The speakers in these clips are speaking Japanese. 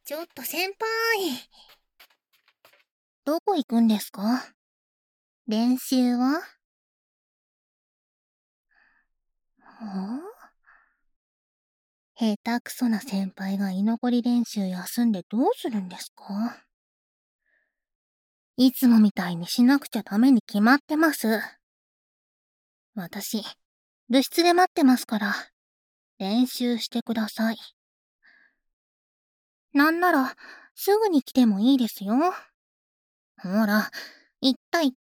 ちょっと先輩。どこ行くんですか？練習は？下手くそな先輩が居残り練習休んでどうするんですか？いつもみたいにしなくちゃダメに決まってます。私、部室で待ってますから、練習してください。なんなら、すぐに来てもいいですよ。ほら、行った行った。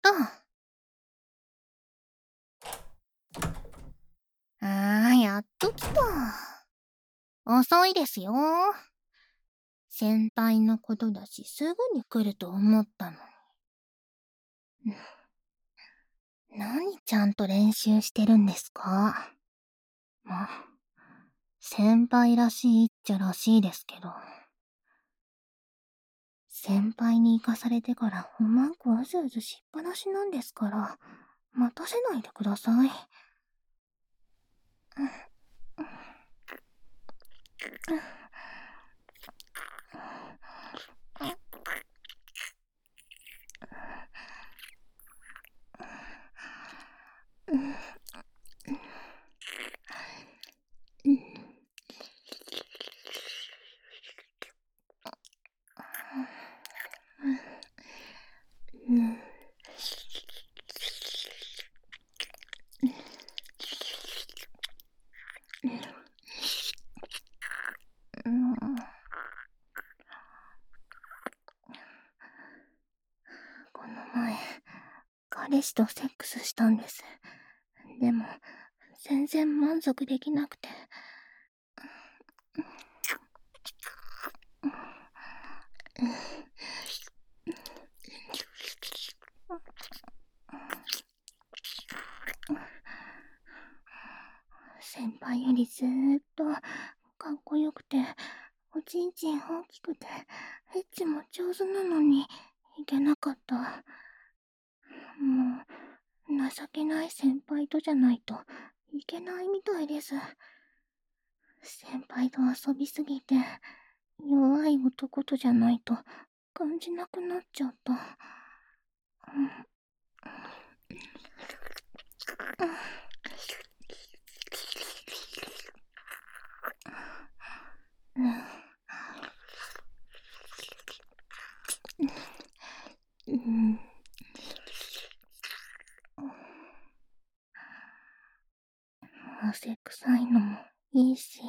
やっと来た。遅いですよ。先輩のことだし、すぐに来ると思ったのに。何ちゃんと練習してるんですか？まあ、先輩らしいっちゃらしいですけど。先輩に行かされてからうまくうずうずしっぱなしなんですから、待たせないでください。この前、彼氏とセックスしたんです。でも、全然満足できなくて。先輩よりずーっとかっこよくて、おちんちん大きくて、エッチも上手なのに、いけなかった。もう、情けない先輩とじゃないといけないみたいです。先輩と遊びすぎて、弱い男とじゃないと感じなくなっちゃった。汗臭いのもいいし。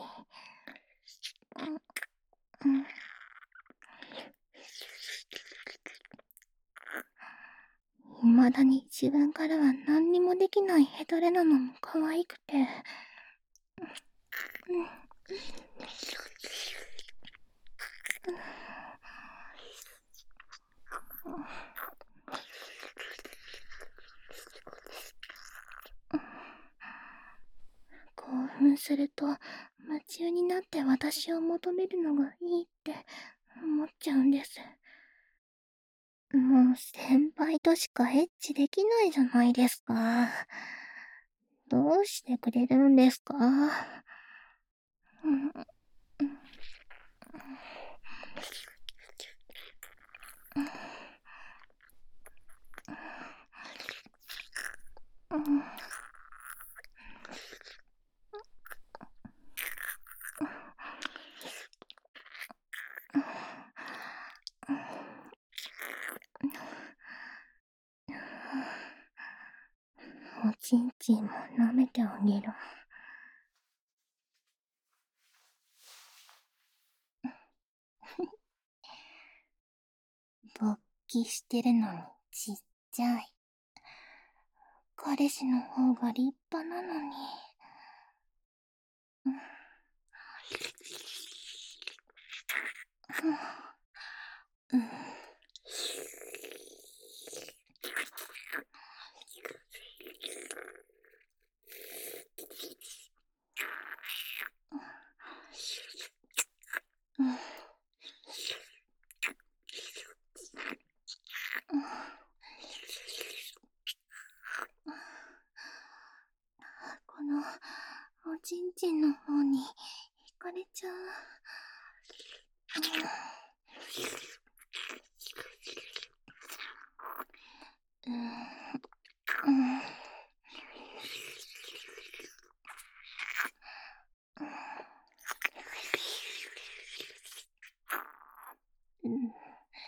未だに自分からは何にもできないヘタレなのも可愛くて。興奮すると夢中になって私を求めるのがいいって思っちゃうんです。もう先輩としかエッチできないじゃないですか。どうしてくれるんですか？おちんちんも舐めてあげる。勃起してるのにちっちゃい。彼氏の方が立派なのに。このおちんちんの方に惹かれちゃう。 うん。うん。うん。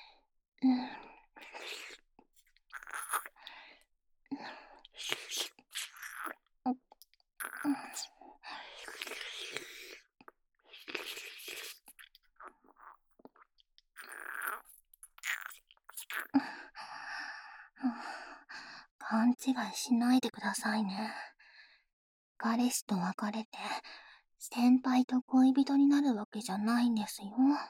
勘違いしないでくださいね。彼氏と別れて、先輩と恋人になるわけじゃないんですよ。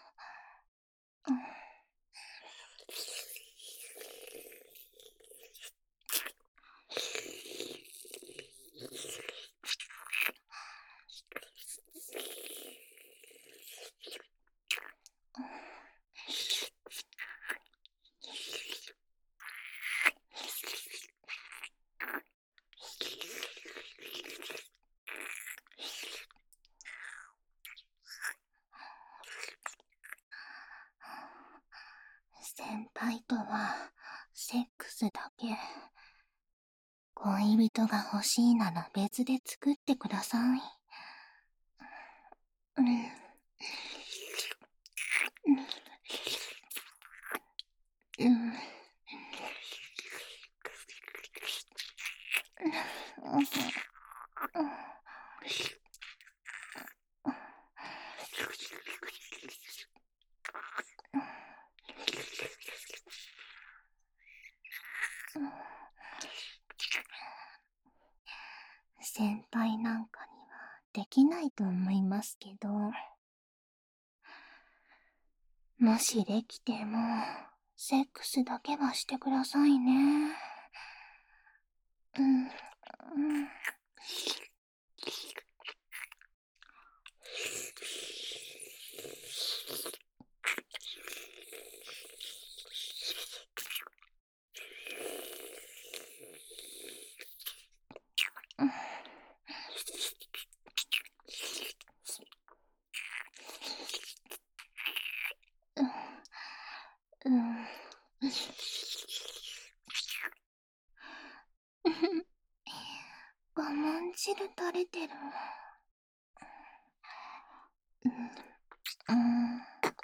先輩とは、セックスだけ。恋人が欲しいなら別で作ってください。うん。うん。先輩なんかにはできないと思いますけど、もしできても、セックスだけはしてくださいね。うん。うん。うん。我慢汁垂れてる。うん。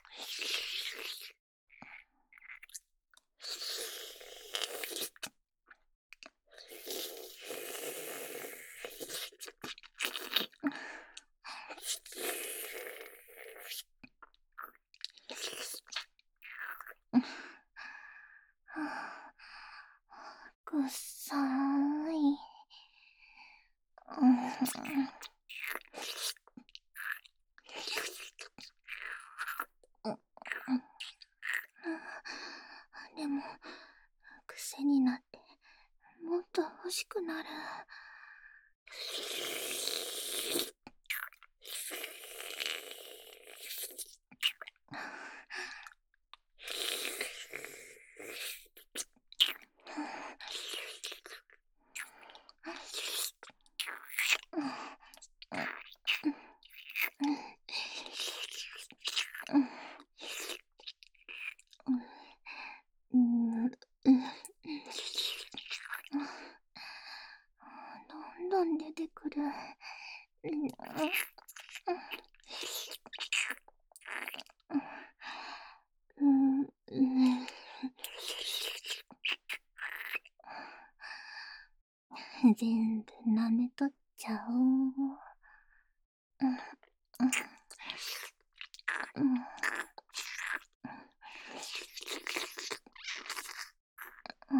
くっさーい。うん。でも、癖になって、もっと欲しくなる。うん。うん。どんどん出てくる。うん。うん。うん。全部舐めとっちゃおう。うん。うん。うん。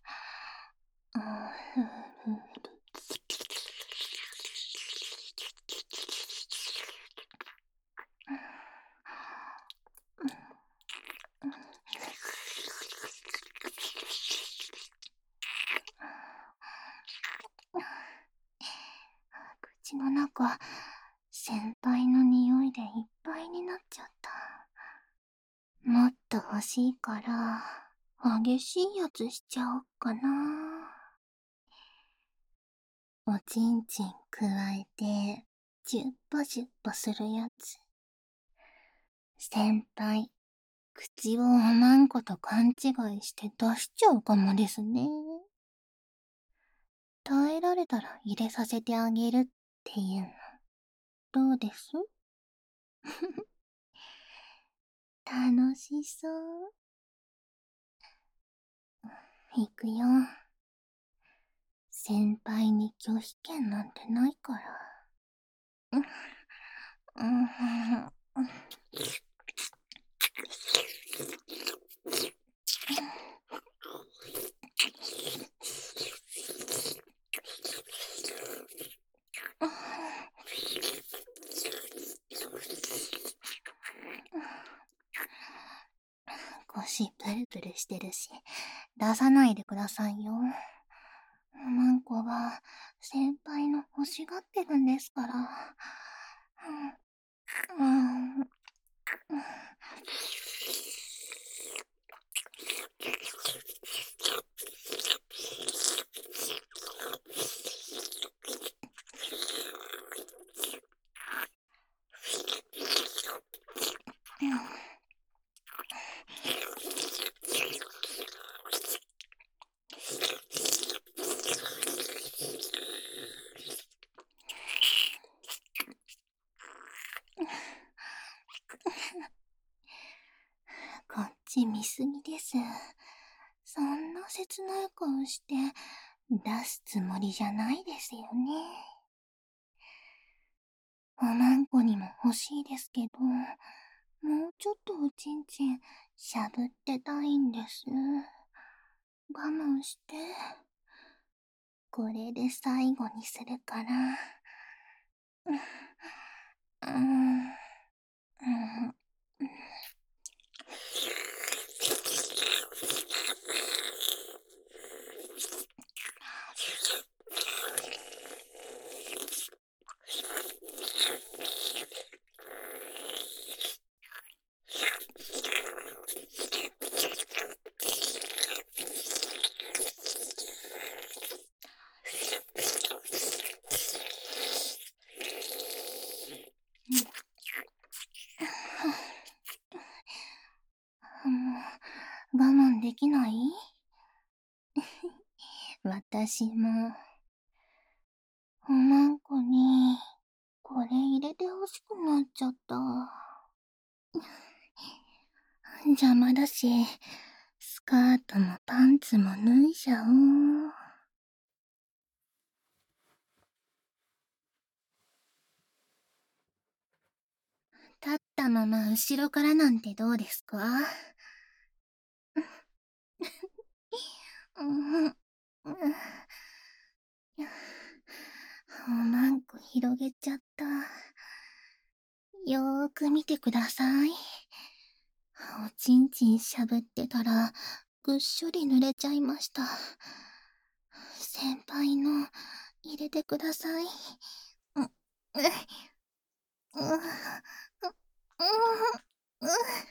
口の中、先輩の匂いでいっぱいになっちゃった。もっと欲しいから、激しいやつしちゃおっかな。おちんちんくわえて、ジュッポジュッポするやつ。 先輩、口をおまんこと勘違いして出しちゃうかもですね。耐えられたら入れさせてあげるっていうの、どうです？楽しそう。行くよ。先輩に拒否権なんてないから。うん、うん、腰プルプルしてるし、出さないでくださいよ。マンコは先輩の欲しがってるんですから。うん、うん、こっち見すぎです。そんな切ない顔して出すつもりじゃないですよね。おまんこにも欲しいですけど、もうちょっとおちんちんしゃぶってたいんです。我慢して。これで最後にするから。うん、うん、うん。もう、我慢できない？私も、おまんこに、これ入れてほしくなっちゃった。邪魔だし、スカートもパンツも脱いじゃおう。立ったまま後ろからなんてどうですか？うん、うん。おまんこ広げちゃった。よーく見てください。おちんちんしゃぶってたら、ぐっしょり濡れちゃいました。先輩の、入れてください。う、う、う、う、う、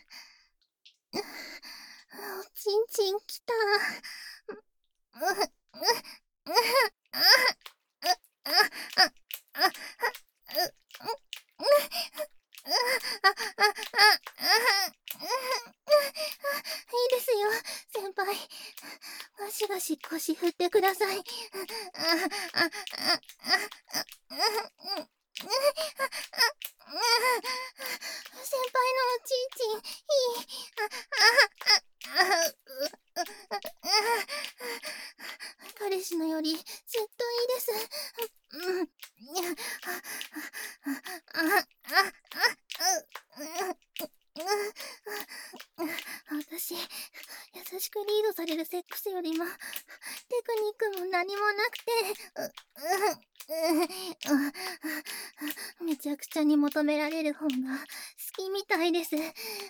おちんちんきた。う、う、う、あ、あ、あ、あ、いいですよ、先輩。ガシガシ腰振ってください。先輩のおちんちん、いい。彼氏のよりずっといいです。うん。私、優しくリードされるセックスよりも、テクニックも何もなくて、めちゃくちゃに求められる方が好きみたいです。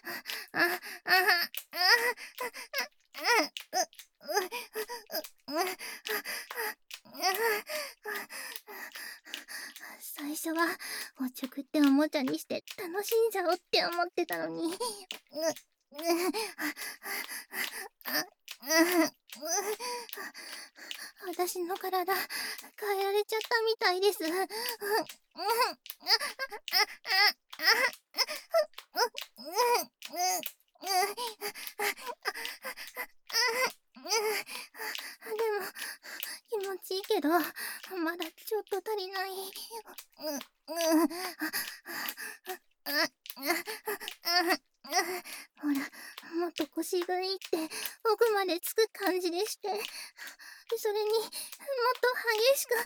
最初はおちょくっておもちゃにして楽しんじゃおうって思ってたのに。私の体変えられちゃったみたいです。 まだちょっと足りない。ほら、もっと腰がいいって奥までつく感じでして、それにもっと激しく。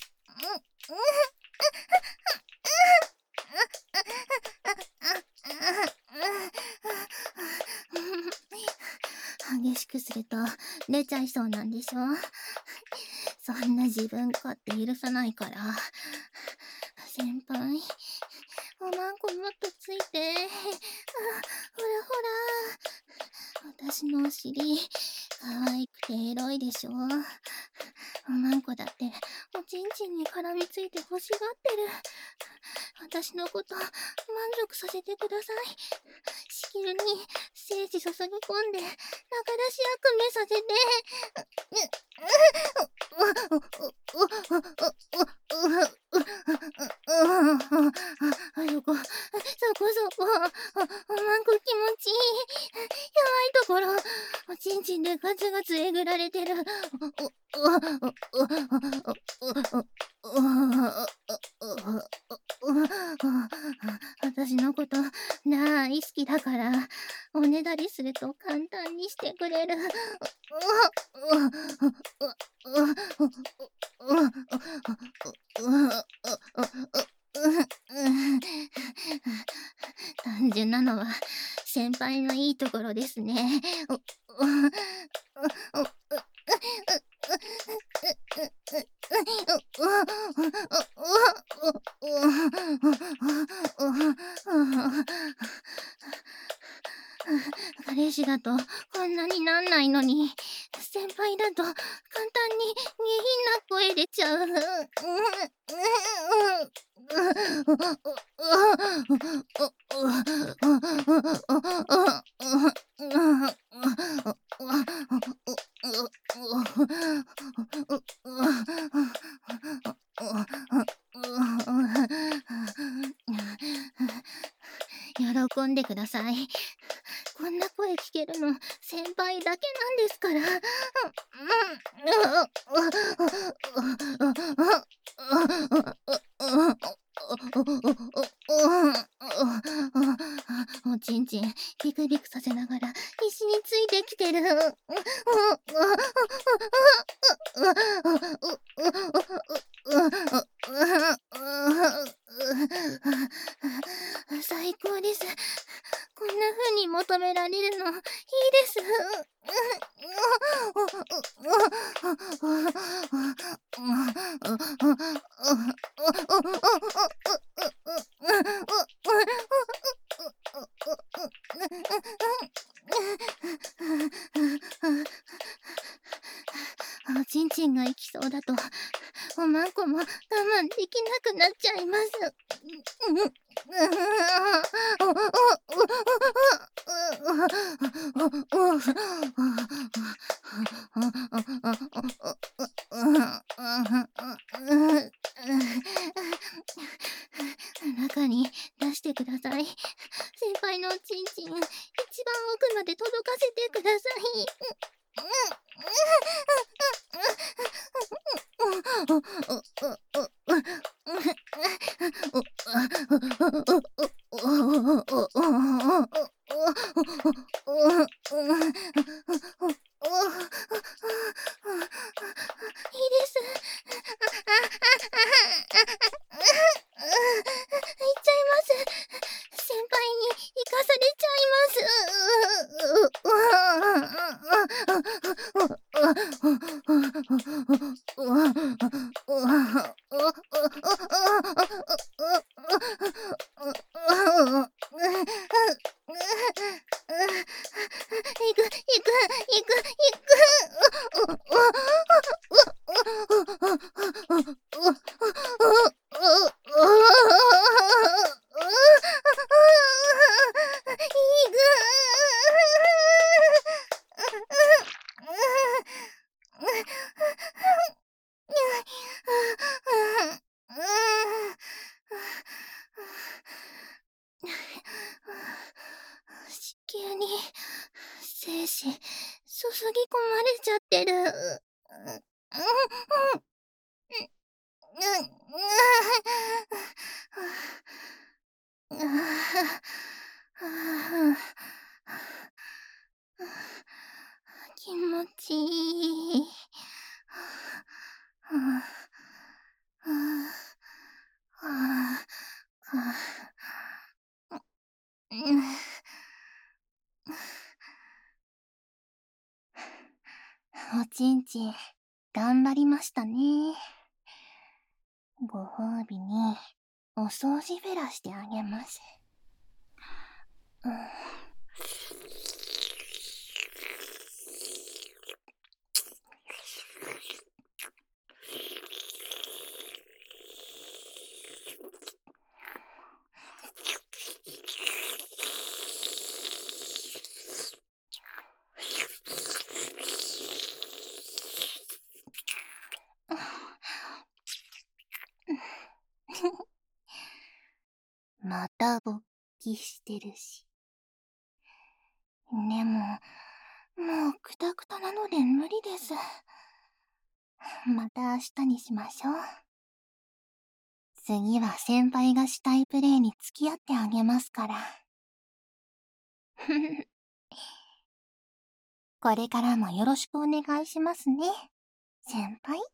激しくすると出ちゃいそうなんでしょ。そんな自分勝手許さないから。先輩、おまんこもっとついて。ほらほら。私のお尻、可愛くてエロいでしょ。おまんこだっておちんちんに絡みついて欲しがってる。私のこと満足させてください。しきるに精子注ぎ込んで中出し役目させて。そこ、おまんこ気持ちいい。弱いところ、おちんちんでガツガツえぐられてる。私のこと大好きだから、おねだりすると簡単にしてくれる。単純なのは先輩のいいところですね。彼氏だとこんなになんないのに、先輩だと簡単に下品な声出ちゃう。喜んでください。こんな声聞けるの先輩だけなんですから。おちんちんビクビクさせながら必死についてきてる。最高です。こんな風に求められるのいいです。おちんちんが行きそうだと、おまんこも我慢できなくなっちゃいます。中に出してください。先輩のおちんちん、一番奥まで届かせてください。いいです。行っちゃいます。先輩に行かされちゃい行く、行く、行く、行子宮に精子注ぎ込まれちゃってる。 気持ちいい。おちんちん、頑張りましたね。ご褒美に、お掃除フェラしてあげます。また勃起してるし。でも、もうクタクタなので無理です。また明日にしましょう。次は先輩がしたいプレイに付き合ってあげますから。これからもよろしくお願いしますね、先輩。